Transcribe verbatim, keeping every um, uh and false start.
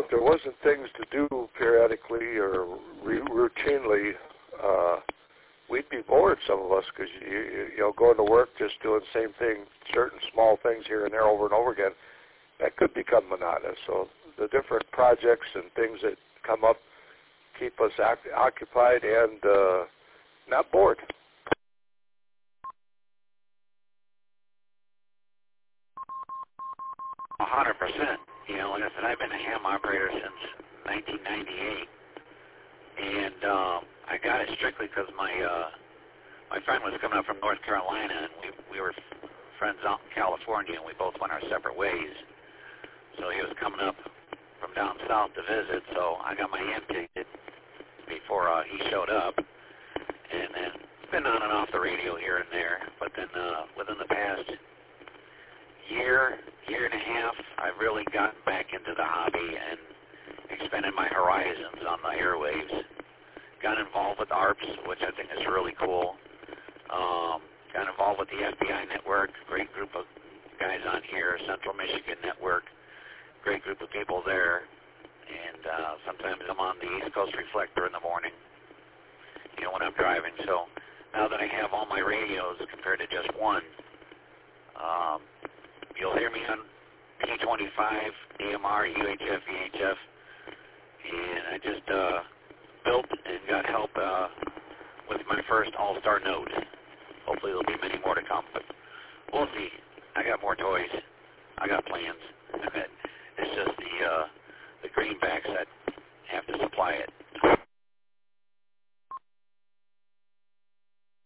if there wasn't things to do periodically or re- routinely, uh, we'd be bored, some of us, because you, you, you know, going to work just doing the same thing, certain small things here and there over and over again, that could become monotonous. So the different projects and things that come up keep us ac- occupied and uh, not bored. A hundred percent. You know, like I said, I've been a ham operator since nineteen ninety-eight, and um, I got it strictly because my uh, my friend was coming up from North Carolina, and we we were friends out in California, and we both went our separate ways. So he was coming up from down south to visit, so I got my ham ticket before uh, he showed up, and then it's been on and off the radio here and there. But then uh, within the past year, year and a half, I've really gotten back into the hobby and expanded my horizons on the airwaves. Got involved with A R P S, which I think is really cool. Um, got involved with the F B I network, great group of guys on here, Central Michigan Network, great group of people there. And uh, sometimes I'm on the East Coast Reflector in the morning, you know, when I'm driving. So now that I have all my radios compared to just one, um, you'll hear me on P twenty-five, A M R, U H F, E H F, and I just uh, built and got help uh, with my first All-Star Note. Hopefully there'll be many more to come, but we'll see. I got more toys. I got plans. It's just the uh, the greenbacks that have to supply it.